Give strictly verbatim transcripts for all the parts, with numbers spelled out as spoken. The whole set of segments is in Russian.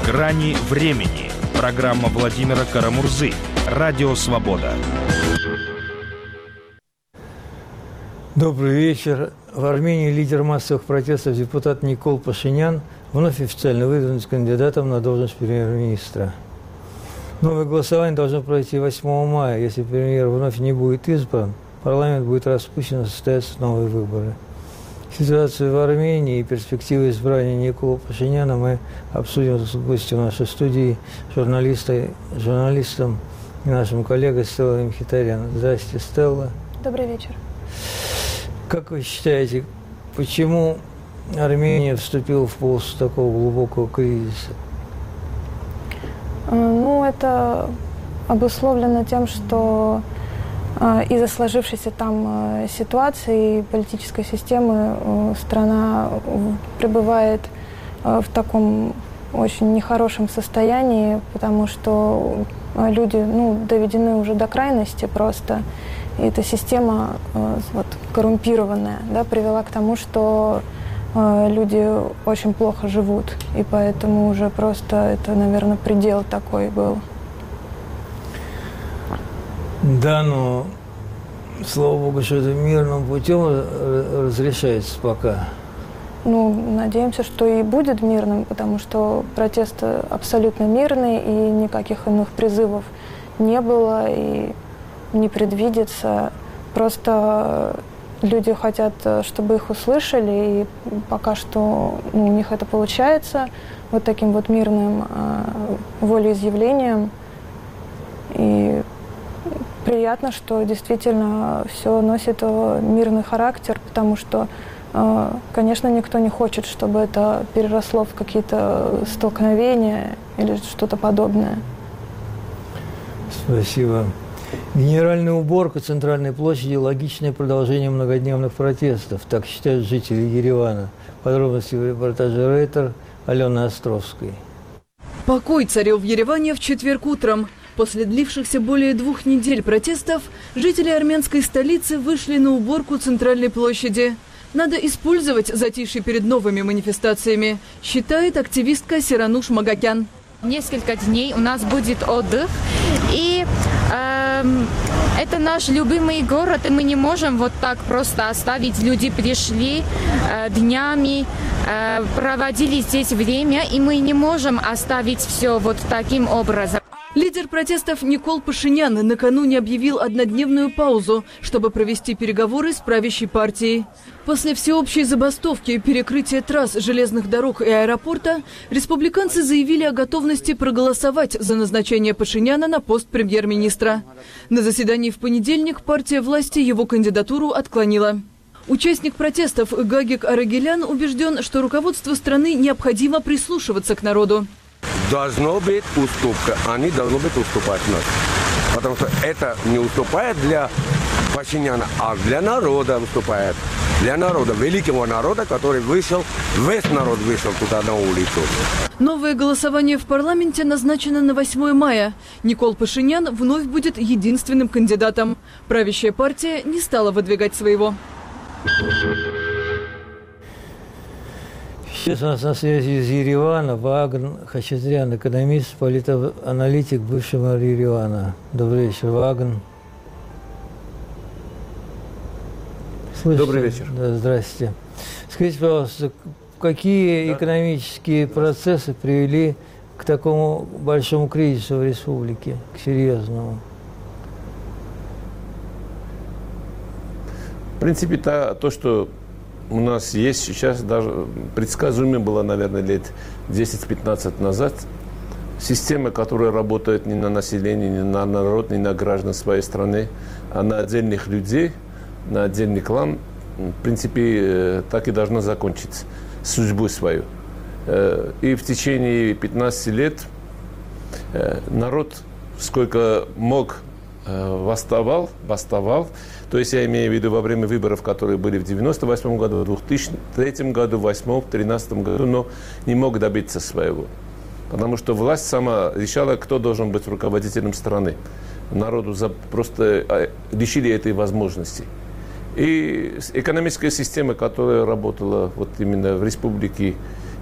Грани времени. Программа Владимира Карамурзы. Радио «Свобода». Добрый вечер. В Армении лидер массовых протестов депутат Никол Пашинян вновь официально выдвинут кандидатом на должность премьер-министра. Новое голосование должно пройти восьмого мая. Если премьер вновь не будет избран, парламент будет распущен и состоятся новые выборы. Ситуацию в Армении и перспективы избрания Никола Пашиняна мы обсудим с гостем нашей студии, журналистой, журналистом и нашим коллегой Стеллой Мхитарян. Здравствуйте, Стелла. Добрый вечер. Как вы считаете, почему Армения вступила в полосу такого глубокого кризиса? Ну, это обусловлено тем, что из-за сложившейся там ситуации и политической системы страна пребывает в таком очень нехорошем состоянии, потому что люди ну, доведены уже до крайности просто. И эта система вот, коррумпированная, да, привела к тому, что люди очень плохо живут. И поэтому уже просто это, наверное, предел такой был. Да, но, слава богу, что это мирным путем разрешается пока. Ну, надеемся, что и будет мирным, потому что протест абсолютно мирный, и никаких иных призывов не было, и не предвидится. Просто люди хотят, чтобы их услышали, и пока что ну, у них это получается вот таким вот мирным э, волеизъявлением. И приятно, что действительно все носит мирный характер, потому что, конечно, никто не хочет, чтобы это переросло в какие-то столкновения или что-то подобное. Спасибо. Генеральная уборка Центральной площади – логичное продолжение многодневных протестов, так считают жители Еревана. Подробности в репортаже Рейтер Алены Островской. Покой царил в Ереване в четверг утром. После длившихся более двух недель протестов жители армянской столицы вышли на уборку Центральной площади. Надо использовать затишье перед новыми манифестациями, считает активистка Сирануш Магакян. Несколько дней у нас будет отдых, и э, это наш любимый город, и мы не можем вот так просто оставить. Люди пришли э, днями, э, проводили здесь время, и мы не можем оставить все вот таким образом. Лидер протестов Никол Пашинян накануне объявил однодневную паузу, чтобы провести переговоры с правящей партией. После всеобщей забастовки, перекрытия трасс, железных дорог и аэропорта, республиканцы заявили о готовности проголосовать за назначение Пашиняна на пост премьер-министра. На заседании в понедельник партия власти его кандидатуру отклонила. Участник протестов Гагик Арагелян убежден, что руководству страны необходимо прислушиваться к народу. Должно быть уступка, они должны быть уступать нас. Потому что это не уступает для Пашиняна, а для народа уступает. Для народа, великого народа, который вышел, весь народ вышел туда на улицу. Новое голосование в парламенте назначено на восьмое мая. Никол Пашинян вновь будет единственным кандидатом. Правящая партия не стала выдвигать своего. Сейчас у нас на связи из Еревана Вагн Хачатрян, экономист, политаналитик, бывший мэр Еревана. Добрый вечер, Вагн. Слышите? Добрый вечер. Да, здрасте. Скажите, пожалуйста, какие да. экономические процессы привели к такому большому кризису в республике, к серьезному? В принципе, то, то что у нас есть сейчас, даже предсказуемо было, наверное, лет десять-пятнадцать назад. Система, которая работает не на население, не на народ, не на граждан своей страны, а на отдельных людей, на отдельный клан, в принципе, так и должна закончиться судьбу свою. И в течение пятнадцати лет народ, сколько мог, восставал, восставал. То есть я имею в виду во время выборов, которые были в девяносто восьмом году, в две тысячи третьем году, в две тысячи восьмом, в две тысячи тринадцатом году, но не мог добиться своего. Потому что власть сама решала, кто должен быть руководителем страны. Народу просто лишили этой возможности. И экономическая система, которая работала вот именно в республике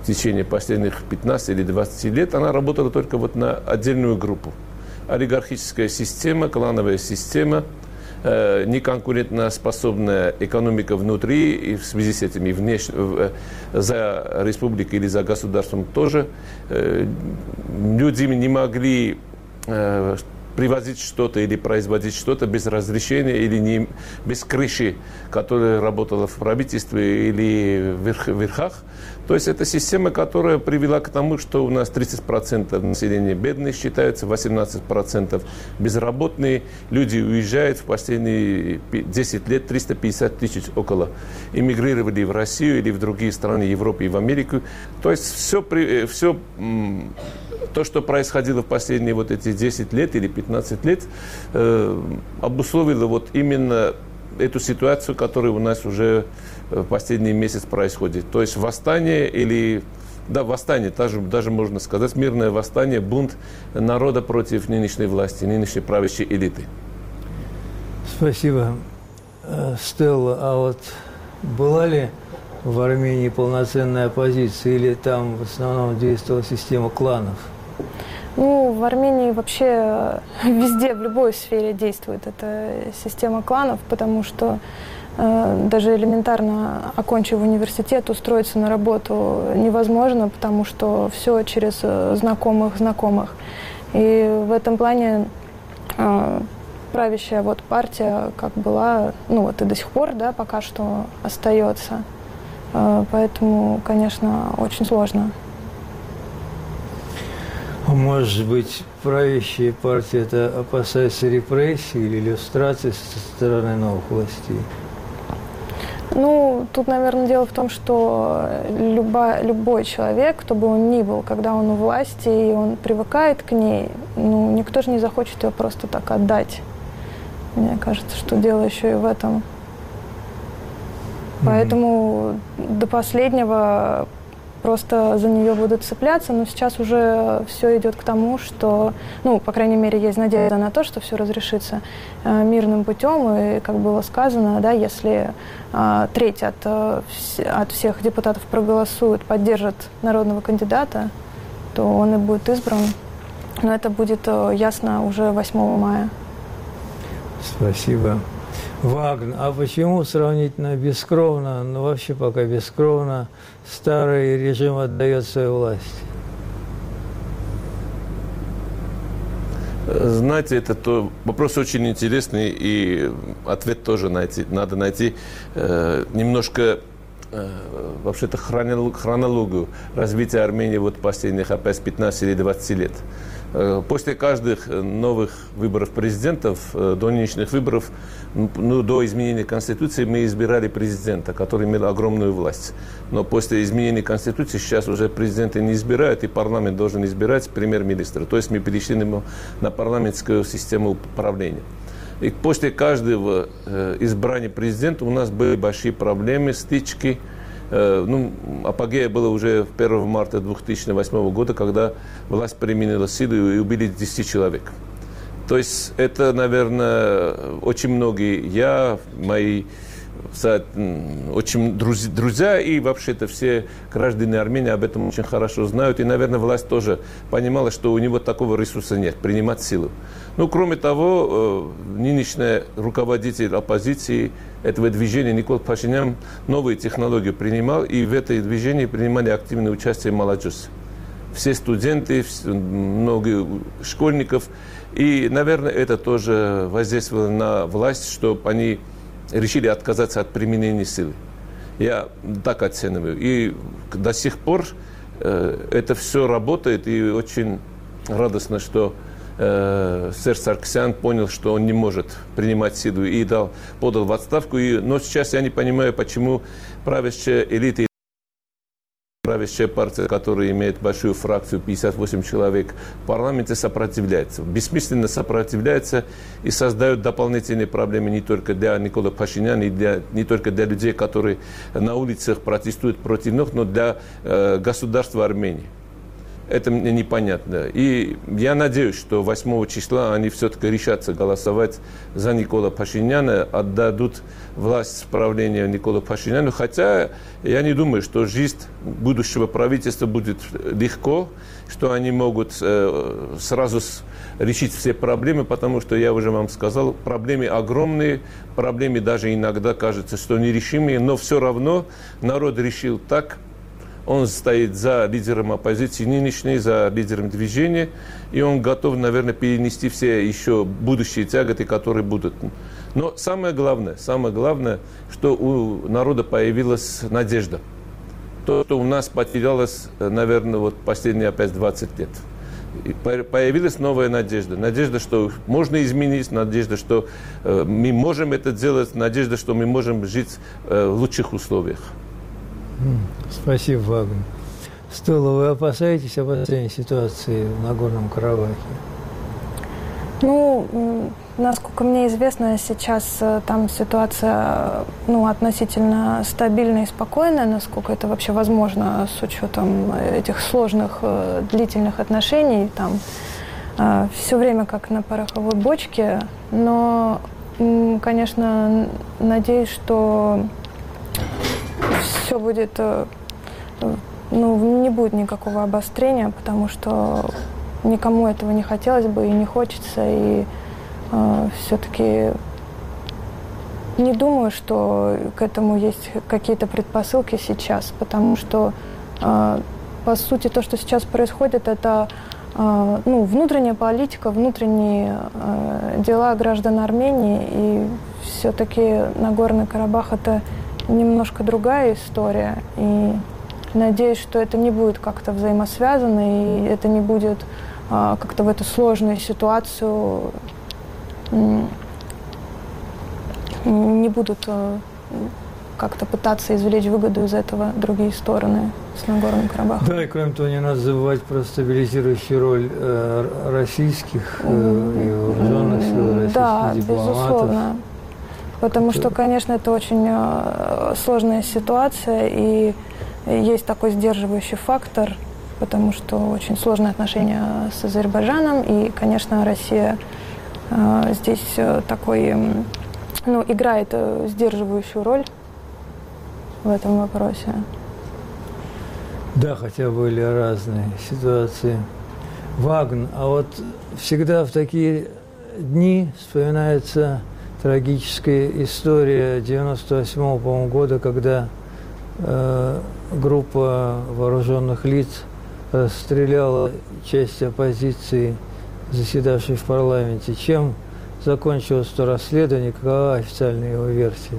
в течение последних пятнадцати или двадцати лет, она работала только вот на отдельную группу. Олигархическая система, клановая система, э, неконкурентоспособная экономика внутри, и в связи с этим и внешне, э, за республикой или за государством тоже. Э, люди не могли э, привозить что-то или производить что-то без разрешения или не, без крыши, которая работала в правительстве или в верх, верхах. То есть это система, которая привела к тому, что у нас тридцать процентов населения бедные считаются, восемнадцать процентов безработные. Люди уезжают в последние десять лет, триста пятьдесят тысяч около эмигрировали в Россию или в другие страны Европы и в Америку. То есть все, все то, что происходило в последние вот эти десять лет или пятнадцать лет, э, обусловило вот именно эту ситуацию, которая у нас уже в последний месяц происходит. То есть восстание или, да, восстание, даже, даже можно сказать, мирное восстание, бунт народа против нынешней власти, нынешней правящей элиты. Спасибо, Стелла. А вот была ли в Армении полноценная оппозиция или там в основном действовала система кланов? Ну, в Армении вообще везде, в любой сфере действует эта система кланов, потому что э, даже элементарно, окончив университет, устроиться на работу невозможно, потому что все через знакомых знакомых. И в этом плане э, правящая вот партия как была, ну вот и до сих пор, да, пока что остается. Э, поэтому, конечно, очень сложно. Может быть, правящая партия это опасается репрессий или иллюстрации со стороны новых властей? Ну, тут, наверное, дело в том, что люба, любой человек, кто бы он ни был, когда он у власти и он привыкает к ней, ну, никто же не захочет ее просто так отдать. Мне кажется, что дело еще и в этом. Mm-hmm. Поэтому до последнего просто за нее будут цепляться, но сейчас уже все идет к тому, что, ну, по крайней мере, есть надежда на то, что все разрешится э, мирным путем, и, как было сказано, да, если э, треть от, э, от всех депутатов проголосуют, поддержат народного кандидата, то он и будет избран. Но это будет э, ясно уже восьмого мая. Спасибо. Вагнер. А почему сравнительно бескровно, ну вообще пока бескровно, старый режим отдает свою власть? Знаете, это то, вопрос очень интересный, и ответ тоже найти, надо найти э, немножко э, вообще-то хронологию развития Армении вот последних опять пятнадцати или двадцати лет. После каждых новых выборов президентов, до нынешних выборов, ну, до изменения Конституции мы избирали президента, который имел огромную власть. Но после изменения Конституции сейчас уже президента не избирают, и парламент должен избирать премьер-министра. То есть мы перешли на парламентскую систему управления. И после каждого избрания президента у нас были большие проблемы, стычки. Ну, апогея было уже первого марта две тысячи восьмого года, когда власть применила силу и убили десять человек. То есть это, наверное, очень многие, я, мои очень друзья и вообще-то все граждане Армении об этом очень хорошо знают. И, наверное, власть тоже понимала, что у него такого ресурса нет, принимать силу. Ну, кроме того, нынешний руководитель оппозиции этого движения Никол Пашинян новые технологии принимал, и в этой движении принимали активное участие молодежь. Все студенты, много школьников. И, наверное, это тоже воздействовало на власть, чтобы они решили отказаться от применения силы. Я так оцениваю. И до сих пор э, это все работает, и очень радостно, что э, сэр Саркисян понял, что он не может принимать силу, и дал, подал в отставку. И, но сейчас я не понимаю, почему правящая элита, правящая партия, которая имеет большую фракцию, пятьдесят восемь человек, в парламенте сопротивляется. Бессмысленно сопротивляется и создает дополнительные проблемы не только для Никола Пашиняна, и для, не только для людей, которые на улицах протестуют против них, но для э, государства Армении. это мне непонятно. И я надеюсь, что восьмого числа они все-таки решатся голосовать за Никола Пашиняна, отдадут власть правления Николу Пашиняну. Хотя я не думаю, что жизнь будущего правительства будет легко, что они могут э, сразу решить все проблемы, потому что, я уже вам сказал, проблемы огромные, проблемы даже иногда кажется, что нерешимые, но все равно народ решил так. Он стоит за лидером оппозиции нынешней, за лидером движения, и он готов, наверное, перенести все еще будущие тяготы, которые будут. Но самое главное, самое главное, что у народа появилась надежда. То, что у нас потерялось, наверное, вот последние опять двадцать лет. И появилась новая надежда. Надежда, что можно изменить, надежда, что э, мы можем это делать, надежда, что мы можем жить э, в лучших условиях. Спасибо, Вагн. Стелла, вы опасаетесь обострения ситуации в Нагорном Карабахе? Ну, насколько мне известно, сейчас там ситуация, ну, относительно стабильная и спокойная, насколько это вообще возможно с учетом этих сложных длительных отношений. Там э, все время как на пороховой бочке. Но, конечно, надеюсь, что все будет, ну, не будет никакого обострения, потому что никому этого не хотелось бы и не хочется. И э, все-таки не думаю, что к этому есть какие-то предпосылки сейчас, потому что, э, по сути, то, что сейчас происходит, это э, ну, внутренняя политика, внутренние э, дела граждан Армении, и все-таки Нагорный Карабах – это немножко другая история, и надеюсь, что это не будет как-то взаимосвязано, и это не будет а, как-то в эту сложную ситуацию, не будут а, как-то пытаться извлечь выгоду из этого другие стороны с Нагорным Карабахом. Да, и кроме того, не надо забывать про стабилизирующую роль э, российских э, и вооруженных сил, российских да, дипломатов. Безусловно. Потому что, конечно, это очень э, сложная ситуация, и есть такой сдерживающий фактор, потому что очень сложные отношения с Азербайджаном, и, конечно, Россия э, здесь э, такой, э, ну, играет э, сдерживающую роль в этом вопросе. Да, хотя были разные ситуации. Вагн, а вот всегда в такие дни вспоминается трагическая история девяносто восьмого, по-моему, года, когда э, группа вооруженных лиц расстреляла часть оппозиции, заседавшей в парламенте. Чем закончилось то расследование, какова официальная его версия?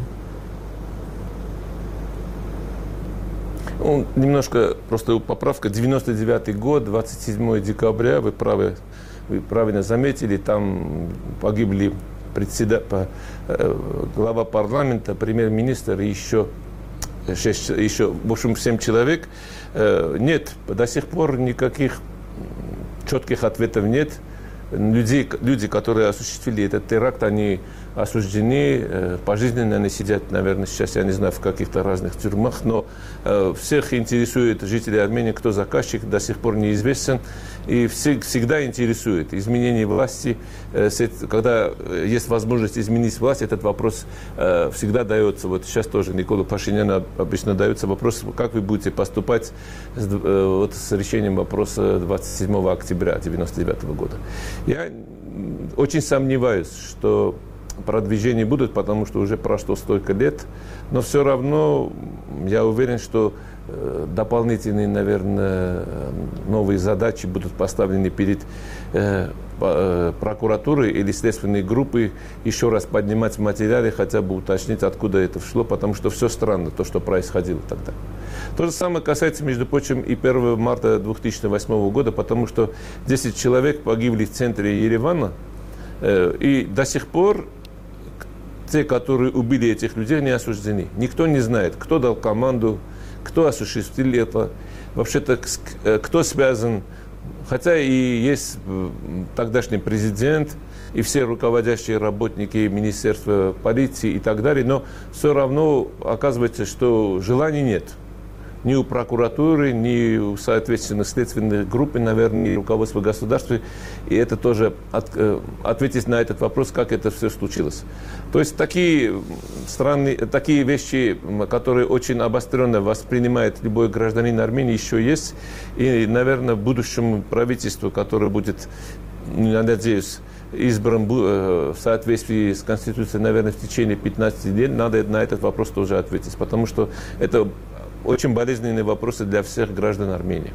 Ну, немножко просто поправка. девяносто девятый год, двадцать седьмого декабря, вы, правы, вы правильно заметили, там погибли председатель, глава парламента, премьер-министр и еще, шесть, еще, в общем, семь человек. Нет, до сих пор никаких четких ответов нет. Люди, люди, которые осуществили этот теракт, они осуждены, пожизненно они сидят, наверное, сейчас, я не знаю, в каких-то разных тюрьмах, но всех интересует жители Армении, кто заказчик, до сих пор неизвестен. И всегда интересует изменение власти. Когда есть возможность изменить власть, этот вопрос всегда дается. Вот сейчас тоже Николу Пашиняну обычно дается вопрос, как вы будете поступать с, вот, с решением вопроса двадцать седьмого октября девяносто девятого года. Я очень сомневаюсь, что продвижения будут, потому что уже прошло столько лет. Но все равно я уверен, что дополнительные, наверное, новые задачи будут поставлены перед э, прокуратурой или следственной группой, еще раз поднимать материалы, хотя бы уточнить, откуда это шло, потому что все странно, то, что происходило тогда. То же самое касается, между прочим, и первого марта две тысячи восьмого года, потому что десять человек погибли в центре Еревана, э, и до сих пор те, которые убили этих людей, не осуждены. Никто не знает, кто дал команду, кто осуществил это, вообще-то кто связан. Хотя и есть тогдашний президент, и все руководящие работники Министерства полиции и так далее, но все равно оказывается, что желания нет. ни у прокуратуры, ни у, соответственно, следственных групп, наверное, ни руководства государства. И это тоже от, ответить на этот вопрос, как это все случилось. То есть такие страны, такие вещи, которые очень обостренно воспринимает любой гражданин Армении, еще есть. И, наверное, будущему правительству, которое будет, я надеюсь, избран в соответствии с Конституцией, наверное, в течение пятнадцати лет, надо на этот вопрос тоже ответить, потому что это очень болезненные вопросы для всех граждан Армении.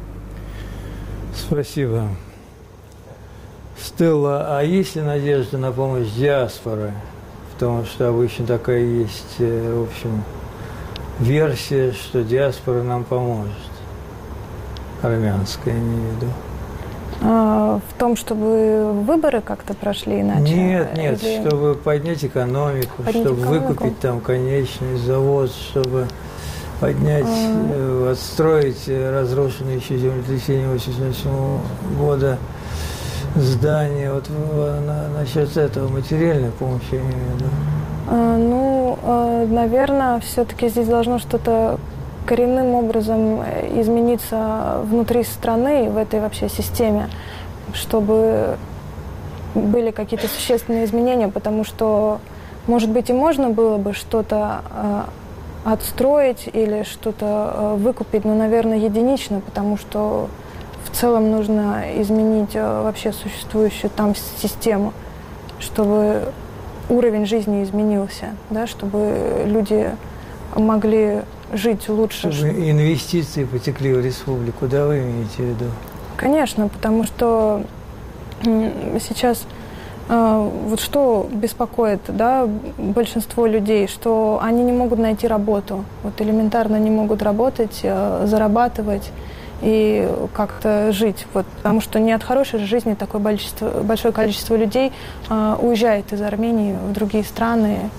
Спасибо. Стелла, а есть ли надежда на помощь диаспоры? Потому что обычно такая есть, в общем, версия, что диаспора нам поможет. Армянская, имею в виду. А, в том, чтобы выборы как-то прошли иначе? Нет, нет, или... чтобы поднять экономику, поднять чтобы экономику? выкупить там конечный завод, чтобы поднять, а... отстроить разрушенные еще землетрясением восемьдесят восьмого года здания. Вот на, насчет этого материальной помощи, я имею в виду. А, ну, а, наверное, все-таки здесь должно что-то коренным образом измениться внутри страны, в этой вообще системе, чтобы были какие-то существенные изменения, потому что, может быть, и можно было бы что-то э, отстроить или что-то э, выкупить, но, наверное, единично, потому что в целом нужно изменить э, вообще существующую там систему, чтобы уровень жизни изменился, да, чтобы люди могли жить лучше. Чтобы инвестиции потекли в республику, да, вы имеете в виду? Конечно, потому что сейчас э, вот что беспокоит, да, большинство людей, что они не могут найти работу, вот элементарно не могут работать, э, зарабатывать и как-то жить, вот, потому что не от хорошей жизни такое количество, большое количество людей э, уезжает из Армении в другие страны.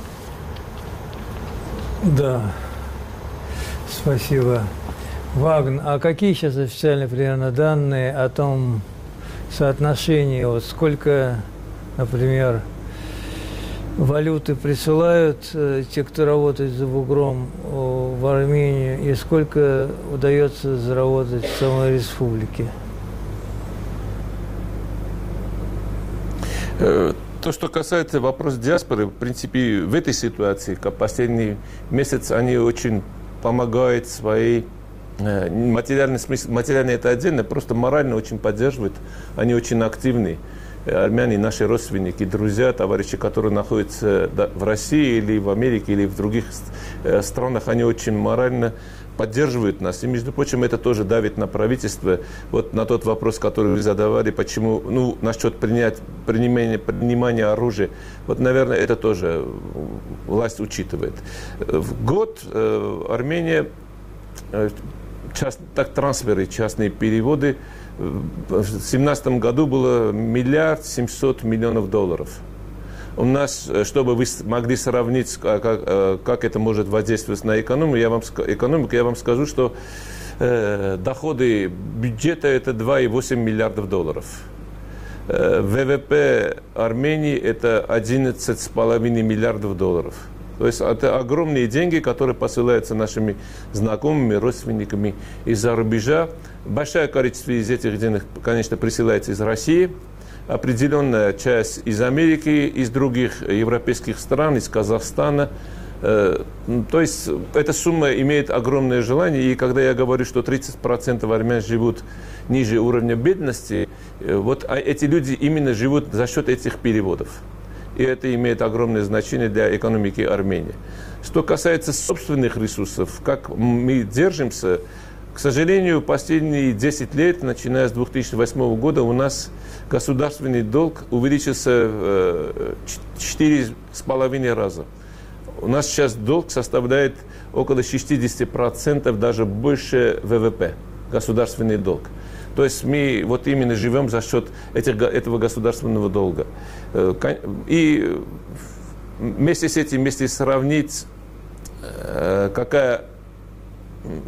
Да. Спасибо. Вагн, а какие сейчас официальные примерно данные о том соотношении, вот сколько, например, валюты присылают э, те, кто работает за бугром э, в Армению, и сколько удается заработать в самой республике? То, что касается вопроса диаспоры, в принципе, в этой ситуации, как последний месяц, они очень помогают своей э, материальный смысл, материально это отдельно, просто морально очень поддерживают, они очень активны. Армяне, наши родственники, друзья, товарищи, которые находятся в России или в Америке или в других э, странах, они очень морально поддерживают нас. И, между прочим, это тоже давит на правительство. Вот на тот вопрос, который вы задавали, почему, ну, насчет принять, принимания, принимания оружия, вот, наверное, это тоже власть учитывает. В год э, Армения, э, част, так трансферы, частные переводы, в две тысячи семнадцатом году было миллиард семьсот миллионов долларов. У нас, чтобы вы могли сравнить, как, как это может воздействовать на экономику, я вам, экономику, я вам скажу, что э, доходы бюджета – это два и восемь миллиардов долларов. Э, ВВП Армении – это одиннадцать с половиной миллиардов долларов. То есть это огромные деньги, которые посылаются нашими знакомыми, родственниками из-за рубежа. Большое количество из этих денег, конечно, присылается из России. Определенная часть из Америки, из других европейских стран, из Казахстана. То есть эта сумма имеет огромное желание. И когда я говорю, что тридцать процентов армян живут ниже уровня бедности, вот эти люди именно живут за счет этих переводов. И это имеет огромное значение для экономики Армении. Что касается собственных ресурсов, как мы держимся, к сожалению, последние десять лет, начиная с две тысячи восьмого года, у нас государственный долг увеличился в четыре с половиной раза. У нас сейчас долг составляет около шестьдесят процентов, даже больше ВВП, государственный долг. То есть мы вот именно живем за счет этих, этого государственного долга. И вместе с этим, если сравнить, какая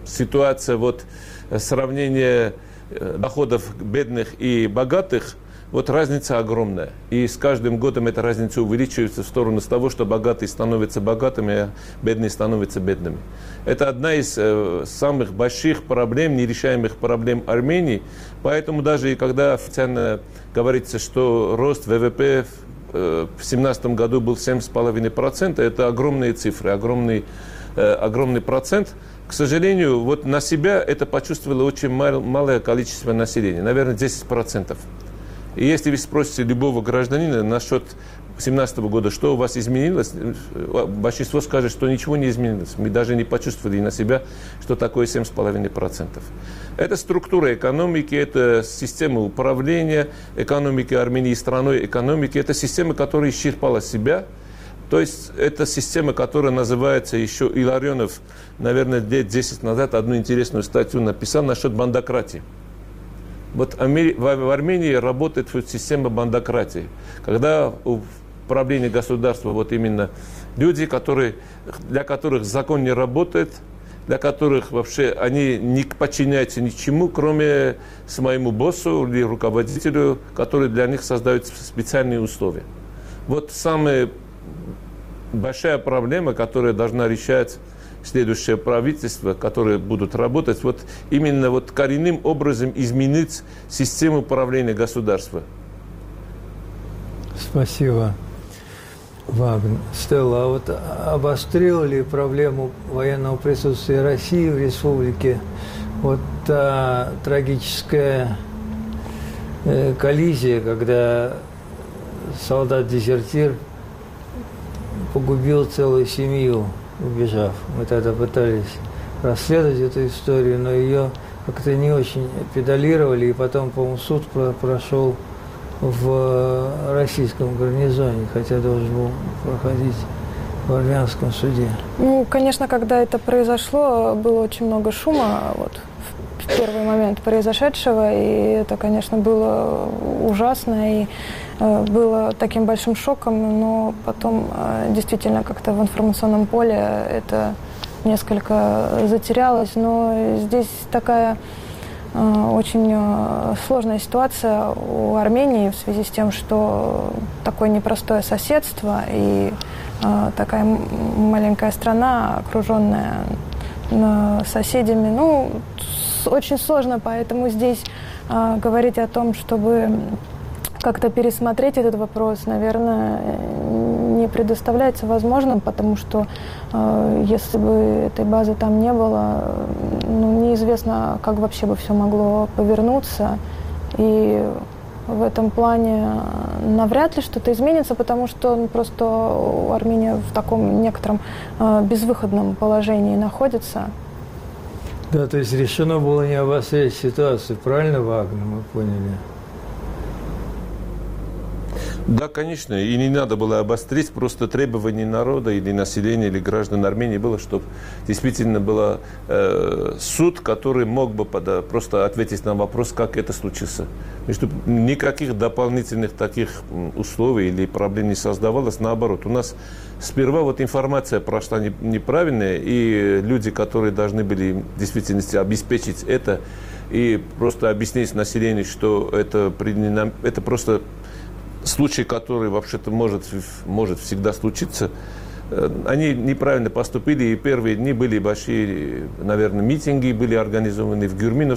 ситуация вот сравнения доходов бедных и богатых, вот разница огромная. И с каждым годом эта разница увеличивается в сторону того, что богатые становятся богатыми, а бедные становятся бедными. Это одна из э, самых больших проблем, нерешаемых проблем Армении. Поэтому даже и когда официально говорится, что рост ВВП в две тысячи семнадцатом году был семь целых пять десятых процента, это огромные цифры, огромный, э, огромный процент. К сожалению, вот на себя это почувствовало очень мал, малое количество населения, наверное, десять процентов. И если вы спросите любого гражданина насчет две тысячи семнадцатого года, что у вас изменилось, большинство скажет, что ничего не изменилось. Мы даже не почувствовали на себя, что такое семь целых пять десятых процента. Это структура экономики, это система управления экономики Армении, страной экономики. Это система, которая исчерпала себя. То есть это система, которая называется еще Илларионов, наверное, лет десять назад одну интересную статью написал насчет бандократии. Вот в Армении работает система бандократии, когда в управлении государства вот именно люди, которые, для которых закон не работает, для которых вообще они не подчиняются ничему, кроме своему боссу или руководителю, который для них создает специальные условия. Вот самая большая проблема, которая должна решать следующее правительство, которые будут работать, вот именно вот коренным образом изменить систему управления государства. Спасибо, Вагн. Стелла, а вот обострила ли проблему военного присутствия России в республике вот та трагическая э, коллизия, когда солдат-дезертир погубил целую семью, убежав. Мы тогда пытались расследовать эту историю, но ее как-то не очень педалировали, и потом, по-моему, суд про- прошел в российском гарнизоне, хотя должен был проходить в армянском суде. Ну, конечно, когда это произошло, было очень много шума вот, в первый момент произошедшего, и это, конечно, было ужасно, и э, было таким большим шоком, но потом э, действительно как-то в информационном поле это несколько затерялось, но здесь такая э, очень э, сложная ситуация у Армении в связи с тем, что такое непростое соседство и э, такая маленькая страна, окруженная э, соседями, ну, очень сложно, поэтому здесь э, говорить о том, чтобы как-то пересмотреть этот вопрос, наверное, не предоставляется возможным, потому что э, если бы этой базы там не было, ну, неизвестно, как вообще бы все могло повернуться. И в этом плане навряд ли что-то изменится, потому что ну, просто Армения в таком некотором э, безвыходном положении находится. Да, то есть решено было не обострять ситуацию, правильно, Вагнер, мы поняли? Да, конечно, и не надо было обострить, просто требование народа или населения, или граждан Армении было, чтобы действительно был э, суд, который мог бы пода- просто ответить на вопрос, как это случилось. И чтобы никаких дополнительных таких условий или проблем не создавалось, наоборот. У нас сперва вот информация прошла не, неправильная, и люди, которые должны были в действительности обеспечить это, и просто объяснить населению, что это, это просто случай, который вообще-то может, может всегда случиться, они неправильно поступили, и первые дни были большие, наверное, митинги были организованы в Гюрмино.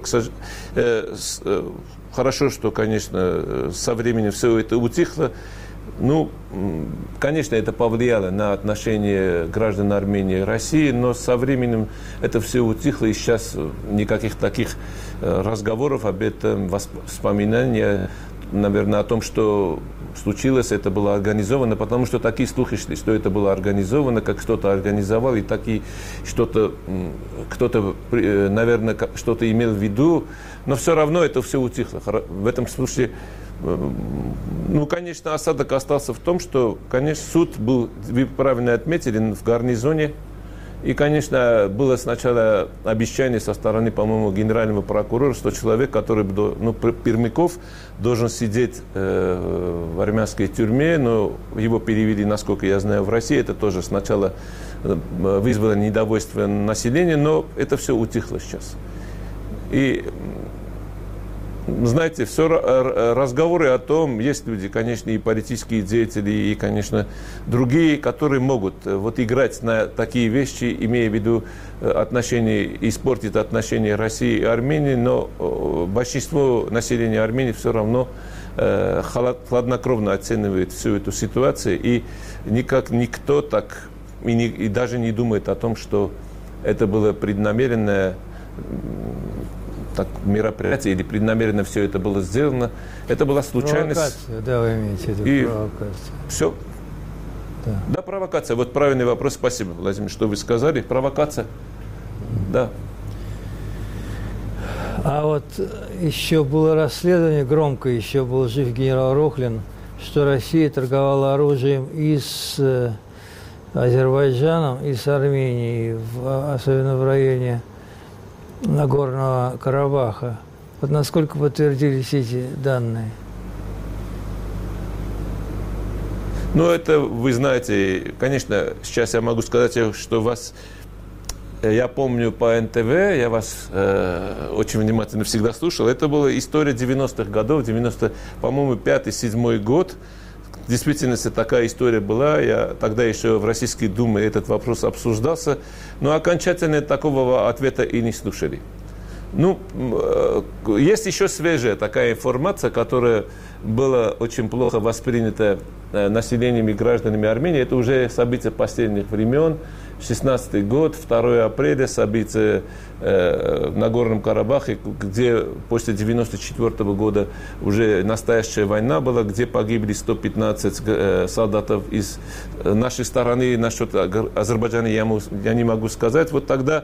Хорошо, что, конечно, со временем все это утихло. Ну, конечно, это повлияло на отношения граждан Армении и России, но со временем это все утихло, и сейчас никаких таких разговоров об этом, воспоминаний, наверное, о том, что случилось, это было организовано, потому что такие слухи шли, что это было организовано, как кто-то организовал, и такие что-то, кто-то, наверное, что-то имел в виду, но все равно это все утихло. В этом случае, ну, конечно, осадок остался в том, что, конечно, суд был, вы правильно отметили, в гарнизоне. И, конечно, было сначала обещание со стороны, по-моему, генерального прокурора, что человек, который, ну, Пермяков, должен сидеть э, в армянской тюрьме, но его перевели, насколько я знаю, в России. Это тоже сначала вызвало недовольство населения, но это все утихло сейчас. И знаете, все разговоры о том, есть люди, конечно, и политические деятели, и, конечно, другие, которые могут вот играть на такие вещи, имея в виду отношения, испортить отношения России и Армении, но большинство населения Армении все равно хладнокровно оценивает всю эту ситуацию, и никак никто так и, не, и даже не думает о том, что это было преднамеренное так, мероприятие или преднамеренно все это было сделано. Это была случайность. Провокация, да, вы имеете в виду и провокация. Все. Да. да, провокация. Вот правильный вопрос. Спасибо, Владимир, что вы сказали. Провокация. Да. А вот еще было расследование, громко еще был жив генерал Рохлин, что Россия торговала оружием и с Азербайджаном, и с Арменией, в, особенно в районе Нагорного Карабаха. Вот насколько подтвердились эти данные? Ну, это вы знаете, конечно, сейчас я могу сказать, что вас... Я помню по эн тэ вэ, я вас э, очень внимательно всегда слушал. Это была история девяностых годов, девяносто, по-моему, пятый-седьмой год. В действительности такая история была. Я тогда еще в Российской Думе этот вопрос обсуждался. Но окончательно такого ответа и не слушали. Ну, э, есть еще свежая такая информация, которая была очень плохо воспринята э, населением и гражданами Армении. Это уже события последних времен. шестнадцатый год, второго апреля, события э, в Нагорном Карабахе, где после девяносто четвёртого года уже настоящая война была, где погибли сто пятнадцать э, солдатов из нашей стороны. Насчет Азербайджана я, я не могу сказать. Вот тогда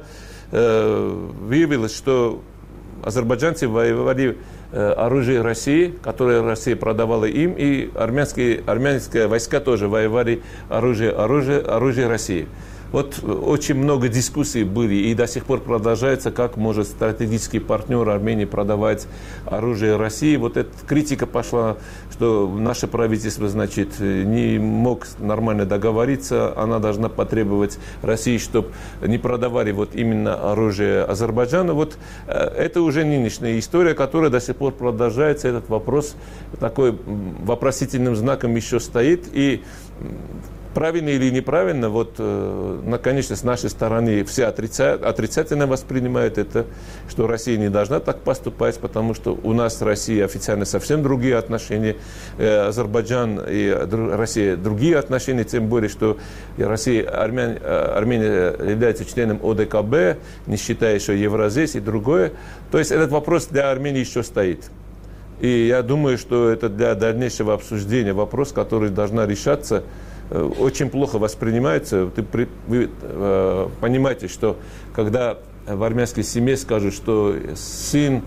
э, выявилось, что азербайджанцы воевали э, оружие России, которое Россия продавала им, и армянские, армянские войска тоже воевали оружие, оружие, оружие России. Вот очень много дискуссий были и до сих пор продолжается, как может стратегический партнер Армении продавать оружие России. Вот эта критика пошла, что наше правительство, значит, не мог нормально договориться. Она должна потребовать России, чтобы не продавали вот именно оружие Азербайджана. Вот это уже нынешняя история, которая до сих пор продолжается. Этот вопрос такой вопросительным знаком еще стоит. И правильно или неправильно, вот, э, конечно, с нашей стороны все отрица... отрицательно воспринимают это, что Россия не должна так поступать, потому что у нас с Россией официально совсем другие отношения, э, Азербайджан и дру... Россия другие отношения, тем более, что Россия, Армян... Армения является членом о дэ ка бэ, не считая еще Евразес и другое. То есть этот вопрос для Армении еще стоит. И я думаю, что это для дальнейшего обсуждения вопрос, который должна решаться, очень плохо воспринимается. Вы, вы э, понимаете, что когда в армянской семье скажут, что сын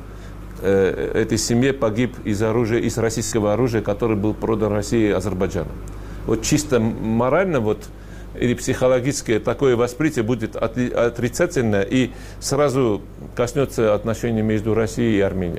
э, этой семьи погиб из оружия, из российского оружия, которое был продан России и Азербайджану. Вот чисто морально вот, или психологически такое восприятие будет отрицательное и сразу коснется отношений между Россией и Арменией.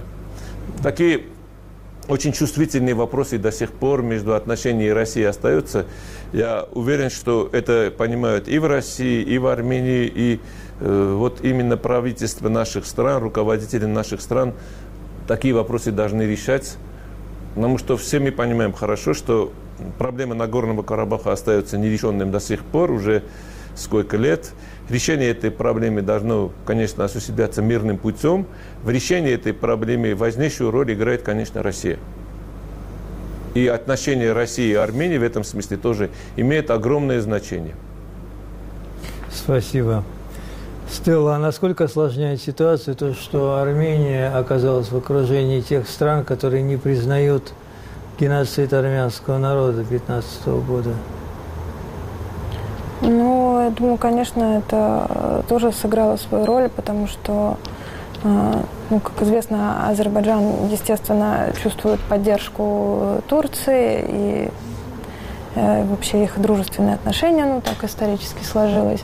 Такие очень чувствительные вопросы до сих пор между отношениями России остаются. Я уверен, что это понимают и в России, и в Армении, и э, вот именно правительство наших стран, руководители наших стран такие вопросы должны решать. Потому что все мы понимаем хорошо, что проблема Нагорного Карабаха остается нерешенным до сих пор, уже сколько лет. Решение этой проблемы должно, конечно, осуществляться мирным путем. В решении этой проблемы важнейшую роль играет, конечно, Россия. И отношения России и Армении в этом смысле тоже имеют огромное значение. Спасибо. Стелла, а насколько осложняет ситуацию то, что Армения оказалась в окружении тех стран, которые не признают геноцид армянского народа тысяча девятьсот пятнадцатого года? Ну, я думаю, конечно, это тоже сыграло свою роль, потому что, ну, как известно, Азербайджан, естественно, чувствует поддержку Турции, и вообще их дружественные отношения, ну, так исторически сложилось.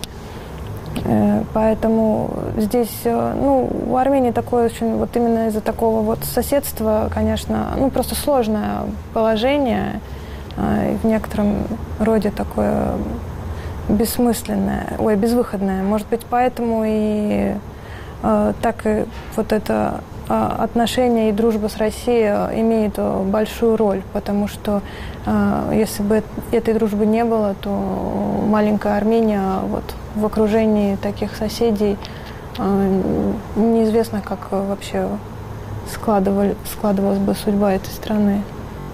Поэтому здесь, ну, у Армении такое очень, вот именно из-за такого вот соседства, конечно, ну, просто сложное положение, и в некотором роде такое бессмысленное, ой, безвыходное. Может быть, поэтому и э, так и вот это отношения и дружба с Россией имеют большую роль, потому что если бы этой дружбы не было, то маленькая Армения вот, в окружении таких соседей неизвестно, как вообще складывали, складывалась бы судьба этой страны.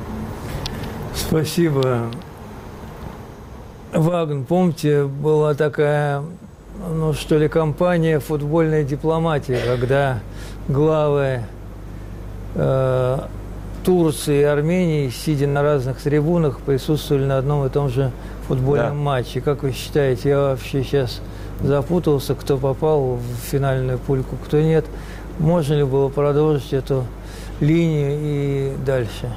Спасибо. Вагн, помните, была такая, ну что ли, кампания «Футбольная дипломатия», когда главы э, Турции и Армении, сидя на разных трибунах, присутствовали на одном и том же футбольном да. матче. Как вы считаете, я вообще сейчас запутался, кто попал в финальную пульку, кто нет. Можно ли было продолжить эту линию и дальше?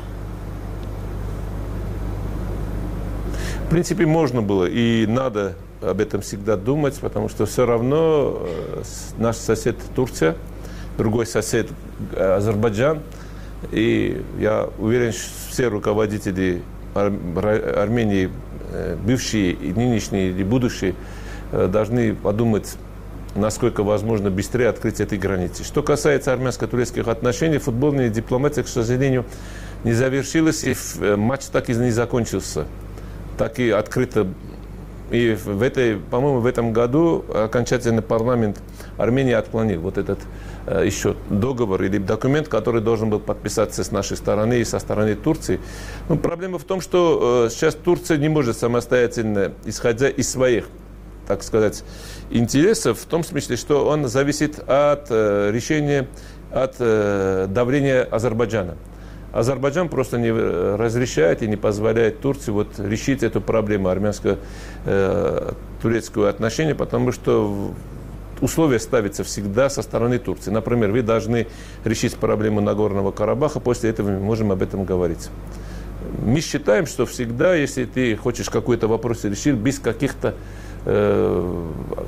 В принципе, можно было и надо об этом всегда думать, потому что все равно наш сосед Турция, другой сосед Азербайджан, и я уверен, что все руководители Армении, бывшие и нынешние, и будущие, должны подумать, насколько возможно быстрее открыть этой границы. Что касается армянско-турецких отношений, футбольная дипломатия, к сожалению, не завершилась, и матч так и не закончился. Так и открыто. И в этой, по-моему, в этом году окончательно парламент Армении отклонил вот этот э, еще договор или документ, который должен был подписаться с нашей стороны и со стороны Турции. Но проблема в том, что э, сейчас Турция не может самостоятельно, исходя из своих, так сказать, интересов, в том смысле, что он зависит от э, решения, от э, давления Азербайджана. Азербайджан просто не разрешает и не позволяет Турции вот решить эту проблему армянско-турецкого отношения, потому что условия ставятся всегда со стороны Турции. Например, вы должны решить проблему Нагорного Карабаха, после этого мы можем об этом говорить. Мы считаем, что всегда, если ты хочешь какой-то вопрос решить без каких-то э,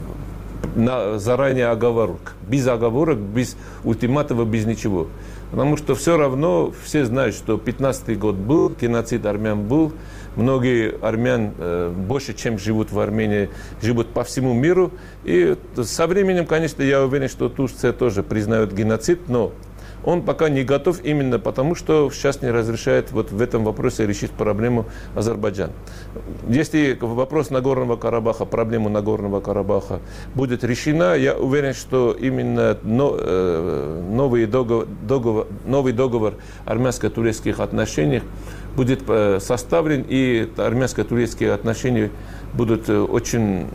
на, заранее оговорок, без оговорок, без ультиматива, без ничего. Потому что все равно все знают, что пятнадцатый год был, геноцид армян был. Многие армян, э, больше, чем живут в Армении, живут по всему миру. И со временем, конечно, я уверен, что Турция тоже признает геноцид, но он пока не готов именно потому, что сейчас не разрешает вот в этом вопросе решить проблему Азербайджан. Если вопрос Нагорного Карабаха, проблема Нагорного Карабаха будет решена, я уверен, что именно новый договор, договор, новый договор армянско-турецких отношений будет составлен, и армянско-турецкие отношения будут очень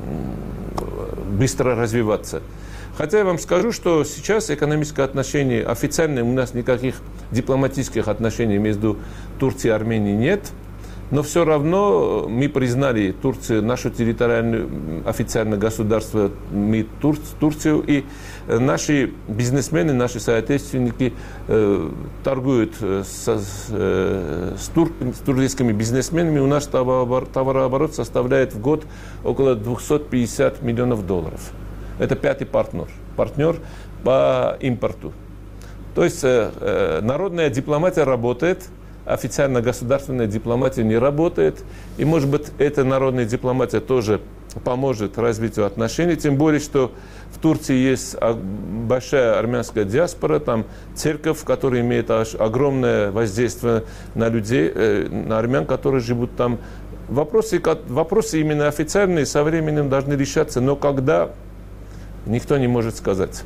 быстро развиваться. Хотя я вам скажу, что сейчас экономические отношения, официально у нас никаких дипломатических отношений между Турцией и Арменией нет, но все равно мы признали Турцию, нашу территориальную официальное государство, мы Тур, Турцию, и наши бизнесмены, наши соотечественники э, торгуют с, э, с, тур, с турецкими бизнесменами. У нас товарооборот, товарооборот составляет в год около двести пятьдесят миллионов долларов. Это пятый партнер, партнер по импорту. То есть э, народная дипломатия работает, официально государственная дипломатия не работает. И, может быть, эта народная дипломатия тоже поможет развитию отношений. Тем более, что в Турции есть большая армянская диаспора, там церковь, которая имеет огромное воздействие на людей, э, на армян, которые живут там. Вопросы, вопросы именно официальные со временем должны решаться, но когда... Никто не может сказать.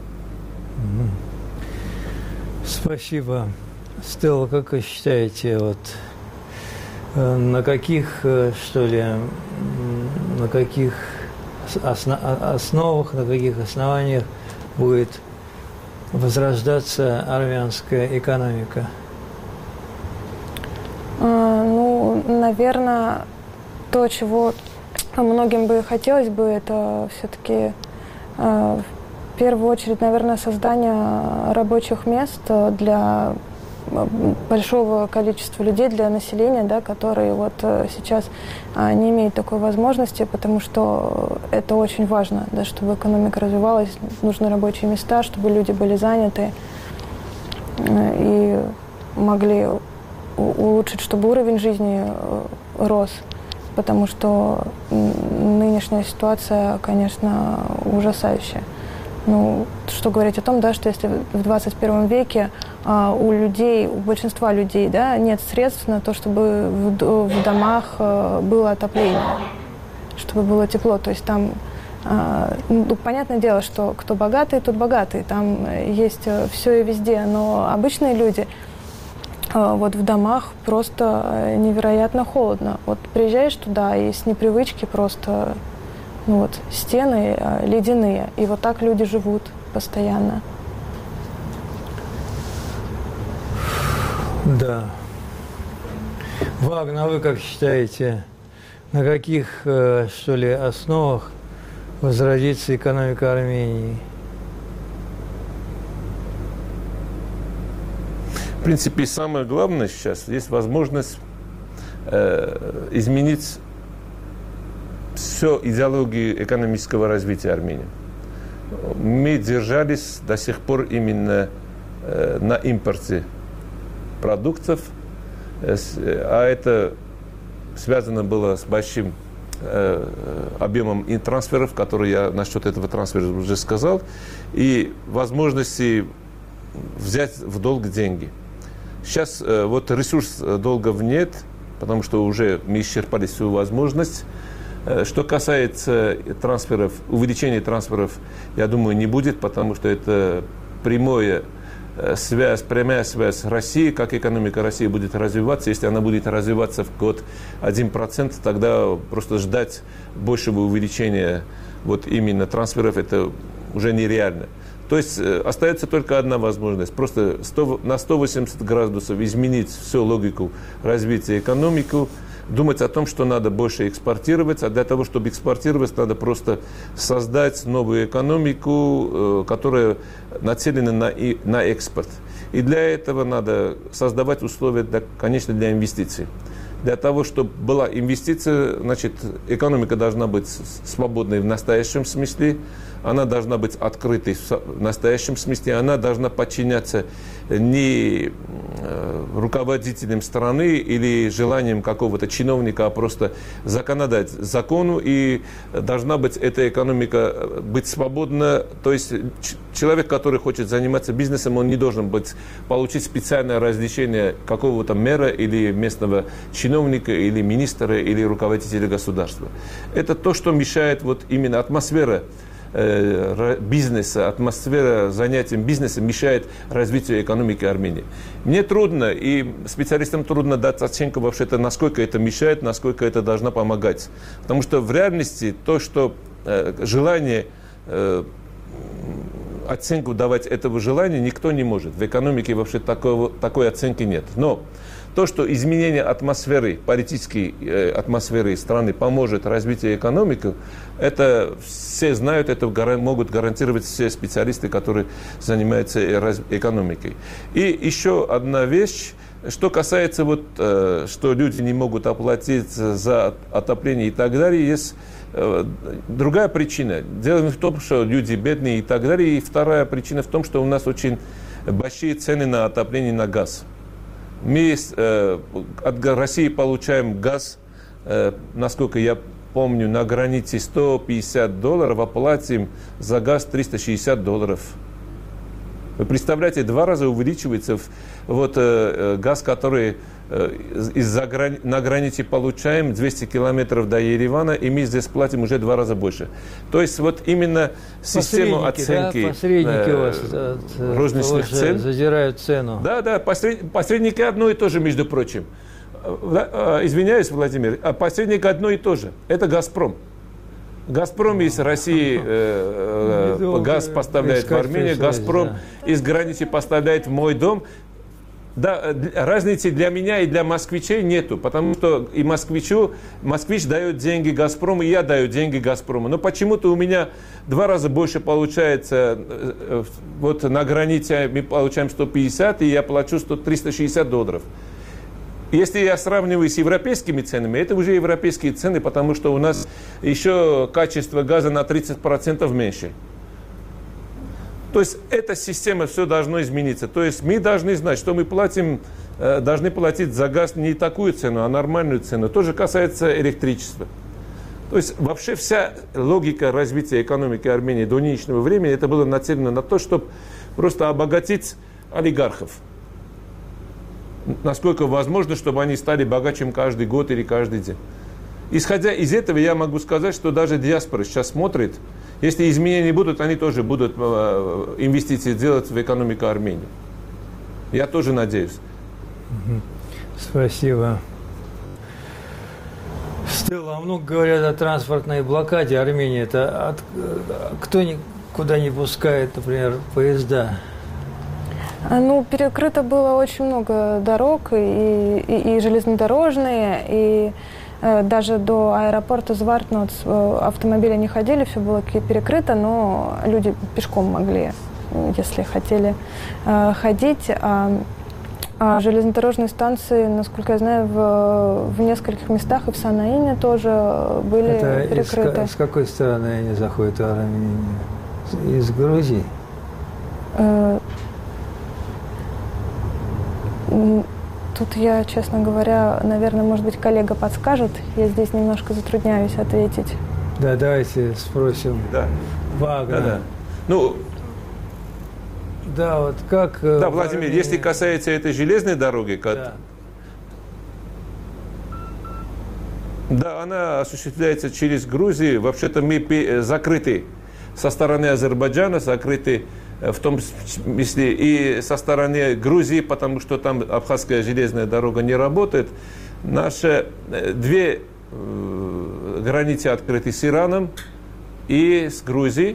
Спасибо. Стелла, как вы считаете, вот, на каких, что ли, на каких основах, на каких основаниях будет возрождаться армянская экономика? А, ну, наверное, то, чего многим бы хотелось бы, это все-таки... В первую очередь, наверное, создание рабочих мест для большого количества людей, для населения, да, которые вот сейчас не имеют такой возможности, потому что это очень важно, да, чтобы экономика развивалась, нужны рабочие места, чтобы люди были заняты и могли улучшить, чтобы уровень жизни рос. Потому что нынешняя ситуация, конечно, ужасающая. Ну, что говорить о том, да, что если в двадцать первом веке а, у людей, у большинства людей, да, нет средств на то, чтобы в, в домах а, было отопление, чтобы было тепло. То есть там, а, ну, понятное дело, что кто богатый, тот богатый. Там есть все и везде. Но обычные люди, а, вот в домах просто невероятно холодно. Вот приезжаешь туда и с непривычки просто... Ну вот, стены э, ледяные, и вот так люди живут постоянно. Да. Вагнер, а вы как считаете, на каких, э, что ли, основах возродится экономика Армении? В принципе, самое главное сейчас есть возможность э, изменить всю идеологию экономического развития Армении. Мы держались до сих пор именно э, на импорте продуктов, э, а это связано было с большим э, объемом и трансферов, которые я насчет этого трансфера уже сказал, и возможности взять в долг деньги. Сейчас э, вот ресурс долгов нет, потому что уже мы исчерпали всю возможность. Что касается трансферов, увеличения трансферов, я думаю, не будет, потому что это прямая связь, прямая связь с Россией, как экономика России будет развиваться. Если она будет развиваться в год один процент, тогда просто ждать большего увеличения вот именно трансферов, это уже нереально. То есть остается только одна возможность, просто сто, на сто восемьдесят градусов изменить всю логику развития экономики, думать о том, что надо больше экспортировать, а для того, чтобы экспортировать, надо просто создать новую экономику, которая нацелена на, на экспорт. И для этого надо создавать условия, для, конечно, для инвестиций. Для того, чтобы была инвестиция, значит, экономика должна быть свободной в настоящем смысле, она должна быть открытой в настоящем смысле, она должна подчиняться не руководителям страны или желаниям какого-то чиновника, а просто законодать закону, и должна быть эта экономика быть свободна. То есть человек, который хочет заниматься бизнесом, он не должен быть, получить специальное разрешение какого-то мэра или местного чиновника, или министра, или руководителя государства. Это то, что мешает вот именно атмосфера бизнеса, атмосфера занятий бизнесом мешает развитию экономики Армении. Мне трудно, и специалистам трудно дать оценку вообще, насколько это мешает, насколько это должно помогать. Потому что в реальности то, что э, желание, э, оценку давать этого желания никто не может. В экономике вообще такого, такой оценки нет. Но то, что изменение атмосферы, политической э, атмосферы страны поможет развитию экономики, это все знают, это могут гарантировать все специалисты, которые занимаются экономикой. И еще одна вещь, что касается, вот, э, что люди не могут оплатить за отопление и так далее, есть э, другая причина. Дело не в том, что люди бедные и так далее, и вторая причина в том, что у нас очень большие цены на отопление и на газ. Мы э, от России получаем газ, э, насколько я помню, на границе сто пятьдесят долларов, а платим за газ триста шестьдесят долларов. Вы представляете, два раза увеличивается вот, э, газ, который э, из-за грани... на границе получаем двести километров до Еревана, и мы здесь платим уже два раза больше. То есть вот именно систему оценки, да? Посредники э, у вас от, розничных цен задирают цену. Да, да, посред... посредники одно и то же, между прочим. Извиняюсь, Владимир, а посредник одно и то же. Это «Газпром». «Газпром» из России э, э, газ поставляет в Армению, «Газпром» да. из границы поставляет в мой дом. Да, разницы для меня и для москвичей нету, потому что и москвичу, москвич дает деньги «Газпрому», и я даю деньги «Газпрому». Но почему-то у меня два раза больше получается, вот на границе мы получаем сто пятьдесят, и я плачу триста шестьдесят долларов. Если я сравниваю с европейскими ценами, это уже европейские цены, потому что у нас еще качество газа на тридцать процентов меньше. То есть эта система, все должно измениться. То есть мы должны знать, что мы платим, должны платить за газ не такую цену, а нормальную цену. То же касается электричества. То есть вообще вся логика развития экономики Армении до нынешнего времени это было нацелено на то, чтобы просто обогатить олигархов. Насколько возможно, чтобы они стали богаче, чем каждый год или каждый день. Исходя из этого, я могу сказать, что даже диаспора сейчас смотрит, если изменения будут, они тоже будут инвестиции делать в экономику Армении. Я тоже надеюсь. Спасибо. Стелла, много говорят о транспортной блокаде Армении. Это от, кто никуда не пускает, например, поезда? Ну, перекрыто было очень много дорог, и, и, и железнодорожные, и э, даже до аэропорта Звартноц автомобили не ходили, все было перекрыто, но люди пешком могли, если хотели э, ходить. А, а железнодорожные станции, насколько я знаю, в, в нескольких местах, и в Санаине тоже были Это перекрыты. Из, с какой стороны они заходят в Армению? Из Грузии? Э, Тут я, честно говоря, наверное, может быть, коллега подскажет. Я здесь немножко затрудняюсь ответить. Да, давайте спросим. Да. Вагнера. Да, да. Ну, да, вот как... Да, Владимир, Армении... если касается этой железной дороги, да. да, она осуществляется через Грузию. Вообще-то мы закрыты со стороны Азербайджана, закрыты в том смысле и со стороны Грузии, потому что там Абхазская железная дорога не работает. Наши две э, границы открыты с Ираном и с Грузией.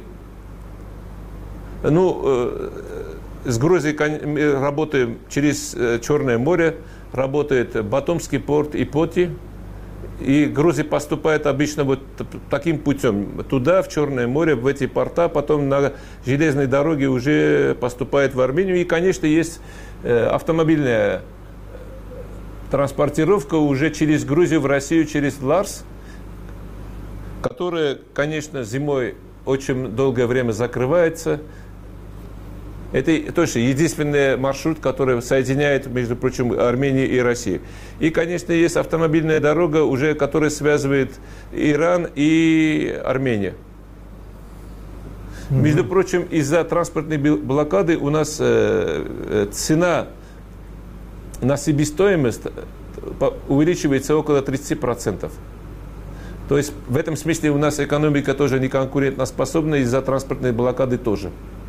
Ну, э, с Грузией мы работаем через э, Черное море, работает Батумский порт и Поти. И Грузия поступает обычно вот таким путем. Туда, в Черное море, в эти порта, потом на железной дороге уже поступает в Армению. И, конечно, есть автомобильная транспортировка уже через Грузию в Россию, через Ларс, которая, конечно, зимой очень долгое время закрывается. Это точно единственный маршрут, который соединяет, между прочим, Армению и Россию. И, конечно, есть автомобильная дорога, уже, которая связывает Иран и Армению. Mm-hmm. Между прочим, из-за транспортной блокады у нас э, цена на себестоимость увеличивается около тридцать процентов. То есть в этом смысле у нас экономика тоже не конкурентоспособна, из-за транспортной блокады тоже.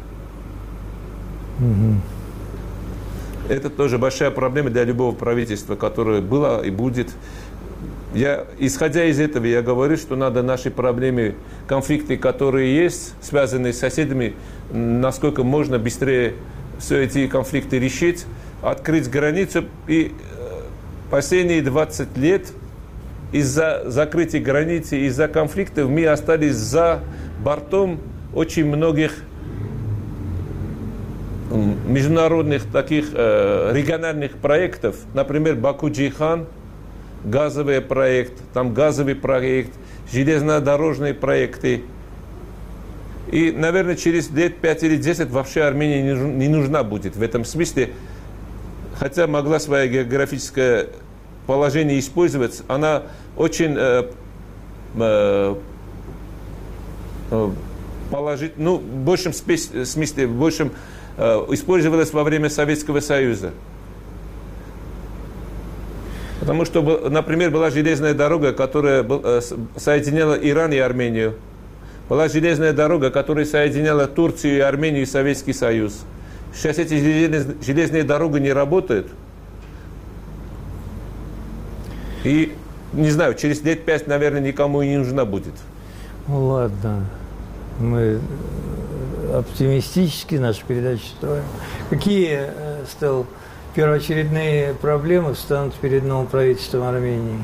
Угу. Это тоже большая проблема для любого правительства, которое было и будет. Я, исходя из этого, я говорю, что надо наши проблемы, конфликты, которые есть, связанные с соседями, насколько можно быстрее все эти конфликты решить, открыть границу. И последние двадцать лет из-за закрытия границы, из-за конфликтов мы остались за бортом очень многих международных таких э, региональных проектов, например, Баку-Джейхан, газовый проект, там газовый проект, железнодорожные проекты. И, наверное, через лет пять или десять вообще Армения не, не нужна будет в этом смысле. Хотя могла свое географическое положение использовать, она очень э, э, э, положить, ну, в большем смысле, в большем использовалась во время Советского Союза. Потому что, например, была железная дорога, которая соединяла Иран и Армению. Была железная дорога, которая соединяла Турцию и Армению и Советский Союз. Сейчас эти железные дороги не работают. И, не знаю, через лет пять, наверное, никому и не нужна будет. Ну ладно. Мы оптимистически нашу передачу строим. Какие, Стелл, первоочередные проблемы встанут перед новым правительством Армении?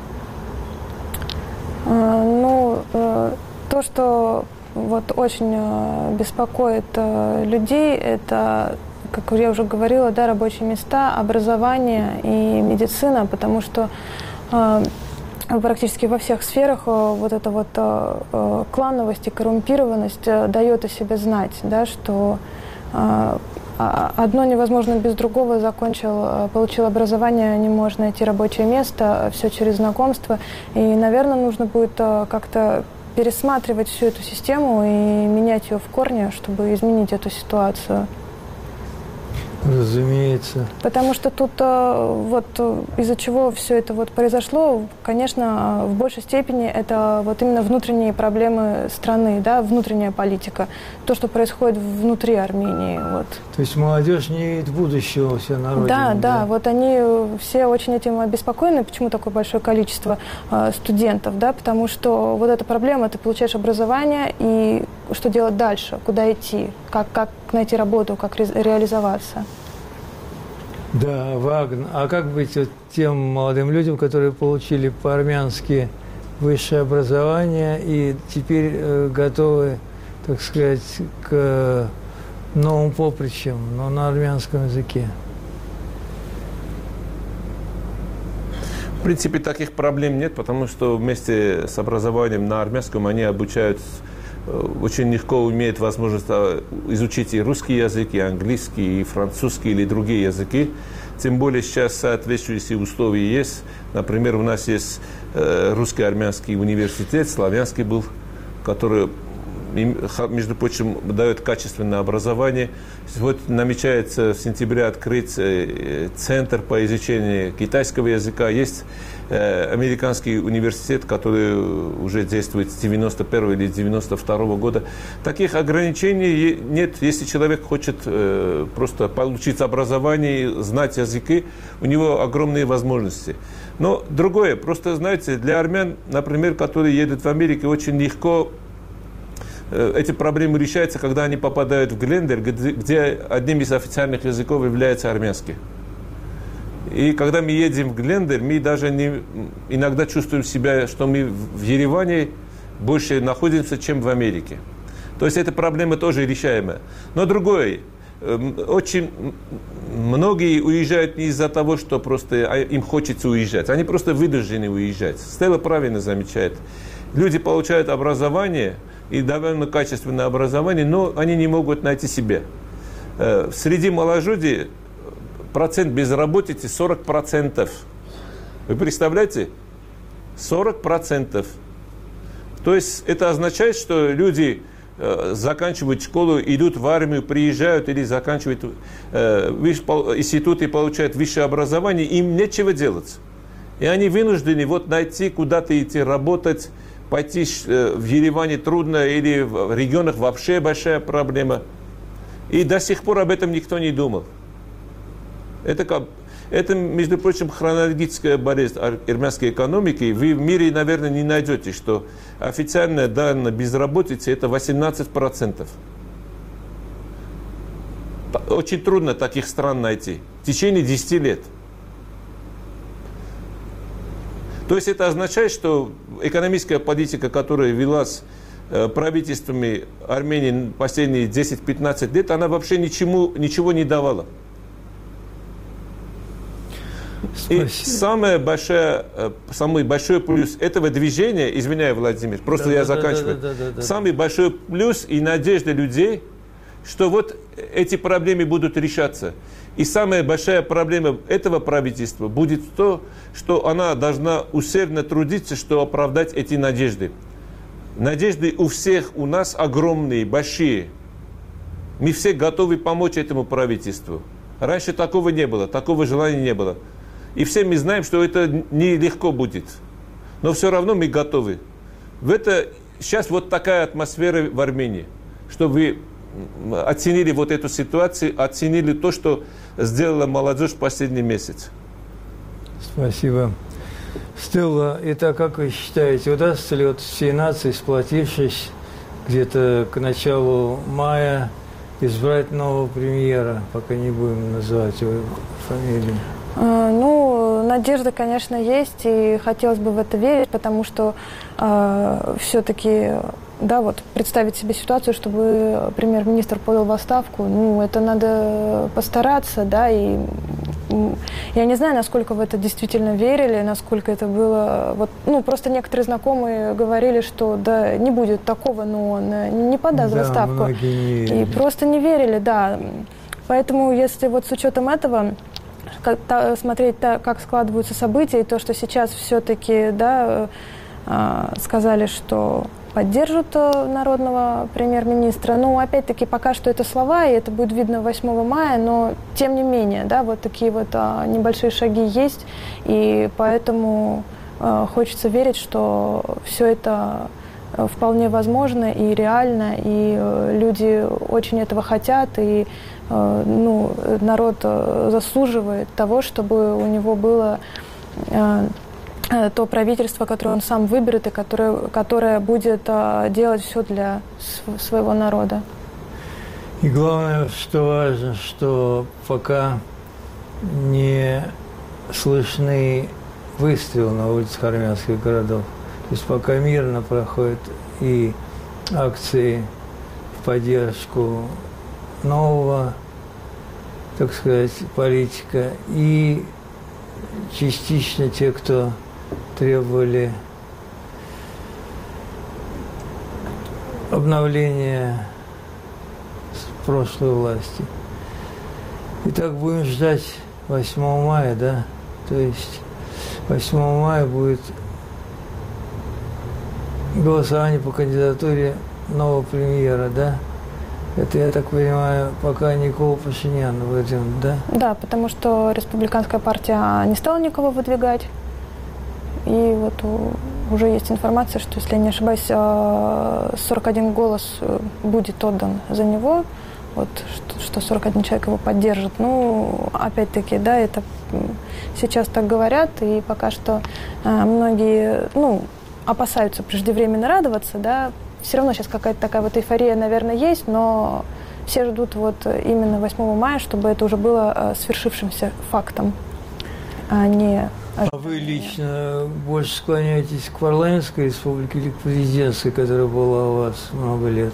А, ну, то, что вот очень беспокоит людей, это, как я уже говорила, да, рабочие места, образование и медицина, потому что практически во всех сферах вот эта вот клановость и коррумпированность дает о себе знать, да, что одно невозможно без другого. Закончил, получил образование, не может найти рабочее место, все через знакомство. И, наверное, нужно будет как-то пересматривать всю эту систему и менять ее в корне, чтобы изменить эту ситуацию. Разумеется. Потому что тут вот из-за чего все это вот произошло, конечно, в большей степени это вот именно внутренние проблемы страны, да, внутренняя политика, то, что происходит внутри Армении. Вот. То есть молодежь не видит будущего у себя на родине. Да, да, да, вот они все очень этим обеспокоены. Почему такое большое количество э, студентов, да, потому что вот эта проблема, ты получаешь образование, и что делать дальше, куда идти, как, как найти работу, как ре реализоваться. Да, Вагн. А как быть вот тем молодым людям, которые получили по-армянски высшее образование и теперь э, готовы, так сказать, к новым поприщам, но на армянском языке? В принципе, таких проблем нет, потому что вместе с образованием на армянском они обучают, очень легко умеют возможность изучить и русский язык, и английский, и французский, или другие языки. Тем более сейчас соответствующие условия есть. Например, у нас есть русский армянский университет, славянский был, который, между прочим, дает качественное образование. Вот намечается в сентябре открыть центр по изучению китайского языка. Есть американский университет, который уже действует с девяносто первого или девяносто второго года. Таких ограничений нет. Если человек хочет просто получить образование, знать языки, у него огромные возможности. Но другое, просто, знаете, для армян, например, которые едут в Америку, очень легко эти проблемы решаются, когда они попадают в Глендер, где, где одним из официальных языков является армянский. И когда мы едем в Глендер, мы даже не, иногда чувствуем себя, что мы в Ереване больше находимся, чем в Америке. То есть эта проблема тоже решаемая. Но другое, очень многие уезжают не из-за того, что просто им хочется уезжать. Они просто вынуждены уезжать. Стелла правильно замечает. Люди получают образование, и довольно качественное образование, но они не могут найти себя. Среди молодежи процент безработицы сорок процентов. Вы представляете? сорок процентов. То есть это означает, что люди заканчивают школу, идут в армию, приезжают или заканчивают институт и получают высшее образование, им нечего делать. И они вынуждены вот найти, куда-то идти работать. Пойти в Ереване трудно, или в регионах вообще большая проблема. И до сих пор об этом никто не думал. Это, как, это между прочим, хронологическая болезнь армянской экономики. Вы в мире, наверное, не найдете, что официальная данная безработицы – это восемнадцать процентов. Очень трудно таких стран найти. В течение десяти лет. То есть это означает, что экономическая политика, которая велась правительствами Армении последние десять-пятнадцать лет, она вообще ничему, ничего не давала. Спасибо. И самое большое, самый большой плюс этого движения, извиняю, Владимир, просто да, я да, заканчиваю, да, да, да, да, самый да. большой плюс и надежда людей, что вот эти проблемы будут решаться. И самая большая проблема этого правительства будет то, что она должна усердно трудиться, чтобы оправдать эти надежды. Надежды у всех у нас огромные, большие. Мы все готовы помочь этому правительству. Раньше такого не было, такого желания не было. И все мы знаем, что это нелегко будет. Но все равно мы готовы. В это, сейчас вот такая атмосфера в Армении, чтобы вы оценили вот эту ситуацию, оценили то, что сделала молодежь в последний месяц. Спасибо. Стелла, итак, как вы считаете, удастся ли вот всей нации, сплотившись где-то к началу мая, избрать нового премьера, пока не будем называть его фамилию? Ну, надежда, конечно, есть, и хотелось бы в это верить, потому что э, все-таки, да, вот представить себе ситуацию, чтобы премьер-министр подал в отставку, ну, это надо постараться, да, и я не знаю, насколько в это действительно верили, насколько это было, вот, ну, просто некоторые знакомые говорили, что, да, не будет такого, но он не подаст в да, отставку. многие не верили. И просто не верили, да. Поэтому, если вот с учетом этого как, та, смотреть, та, как складываются события, и то, что сейчас все-таки, да, э, сказали, что поддержат народного премьер-министра. Ну, опять-таки, пока что это слова, и это будет видно восьмого мая, но, тем не менее, да, вот такие вот а, небольшие шаги есть, и поэтому а, хочется верить, что все это вполне возможно и реально, и а, люди очень этого хотят, и а, ну, народ а, заслуживает того, чтобы у него было а, то правительство, которое он сам выберет и которое, которое будет а, делать все для св- своего народа. И главное, что важно, что пока не слышны выстрелы на улицах армянских городов. То есть пока мирно проходят и акции в поддержку нового, так сказать, политика, и частично те, кто требовали обновления прошлой власти. Итак, будем ждать восьмого мая, да? То есть восьмого мая будет голосование по кандидатуре нового премьера, да? Это, я так понимаю, пока Никол Пашинян выдвинут, да? Да, потому что республиканская партия не стала никого выдвигать. И вот уже есть информация, что, если я не ошибаюсь, сорок один голос будет отдан за него, вот, что сорок один человек его поддержит. Ну, опять-таки, да, это сейчас так говорят, и пока что многие, ну, опасаются преждевременно радоваться, да. Все равно сейчас какая-то такая вот эйфория, наверное, есть, но все ждут вот именно восьмого мая, чтобы это уже было свершившимся фактом, а не... А вы лично больше склоняетесь к парламентской республике или к президентской, которая была у вас много лет?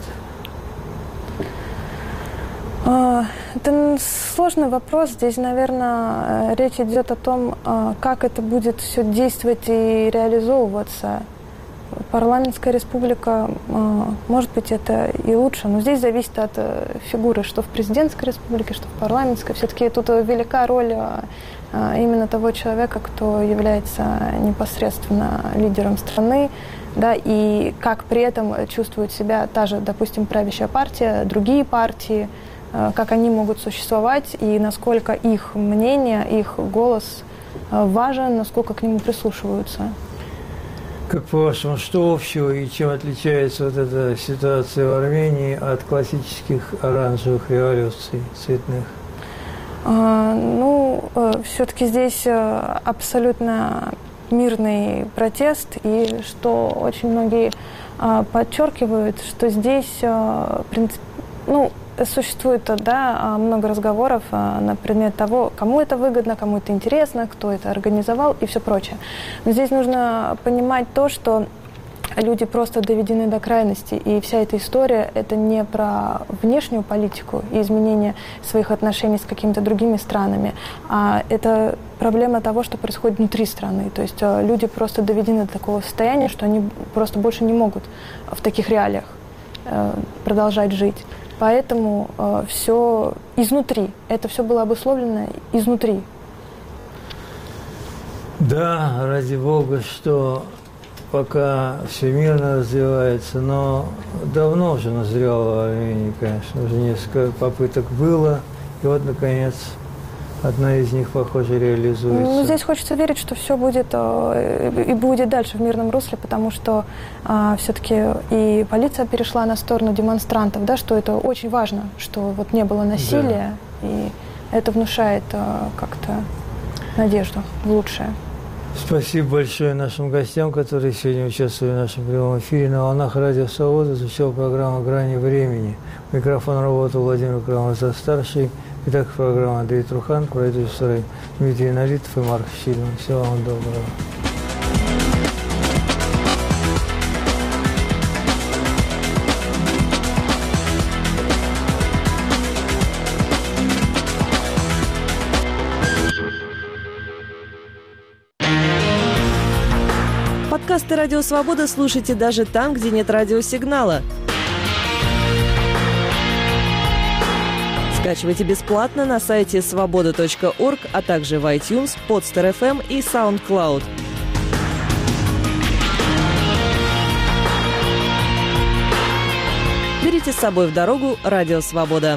Это сложный вопрос. Здесь, наверное, речь идет о том, как это будет все действовать и реализовываться. Парламентская республика, может быть, это и лучше, но здесь зависит от фигуры, что в президентской республике, что в парламентской. Все-таки тут велика роль именно того человека, кто является непосредственно лидером страны, да, и как при этом чувствует себя та же, допустим, правящая партия, другие партии, как они могут существовать и насколько их мнение, их голос важен, насколько к нему прислушиваются. Как по-вашему, что общего и чем отличается вот эта ситуация в Армении от классических оранжевых революций цветных? А, ну, все-таки здесь абсолютно мирный протест, и что очень многие а, подчеркивают, что здесь, а, принцип, ну, существует, да, много разговоров а, на предмет того, кому это выгодно, кому это интересно, кто это организовал и все прочее. Но здесь нужно понимать то, что люди просто доведены до крайности, и вся эта история – это не про внешнюю политику и изменение своих отношений с какими-то другими странами, а это проблема того, что происходит внутри страны. То есть люди просто доведены до такого состояния, что они просто больше не могут в таких реалиях продолжать жить. Поэтому э, все изнутри, это все было обусловлено изнутри. Да, ради бога, что пока все мирно развивается, но давно уже назрело в Армении, конечно, уже несколько попыток было, и вот, наконец, одна из них, похоже, реализуется. Ну, здесь хочется верить, что все будет э, и будет дальше в мирном русле, потому что э, все-таки и полиция перешла на сторону демонстрантов, да, что это очень важно, что вот не было насилия, да. И это внушает э, как-то надежду в лучшее. Спасибо большое нашим гостям, которые сегодня участвовали в нашем прямом эфире. На волнах Радио Свобода звучала программа «Грани времени». Микрофон работал Владимир Крамаров-старший. Итак, программа Андрей Трухан, продюсеры Дмитрий Налитов и Марк Щильман. Всего вам доброго. Подкасты «Радио Свобода» слушайте даже там, где нет радиосигнала. Скачивайте бесплатно на сайте свобода точка орг, а также в iTunes, Podster эф эм и SoundCloud. Берите с собой в дорогу Радио Свобода.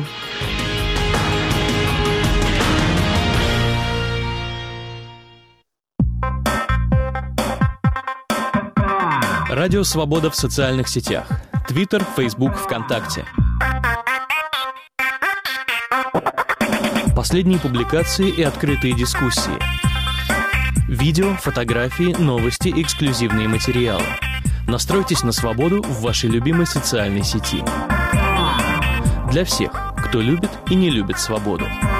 Радио Свобода в социальных сетях. Твиттер, Фейсбук, ВКонтакте. Последние публикации и открытые дискуссии. Видео, фотографии, новости, эксклюзивные материалы. Настройтесь на свободу в вашей любимой социальной сети. Для всех, кто любит и не любит свободу.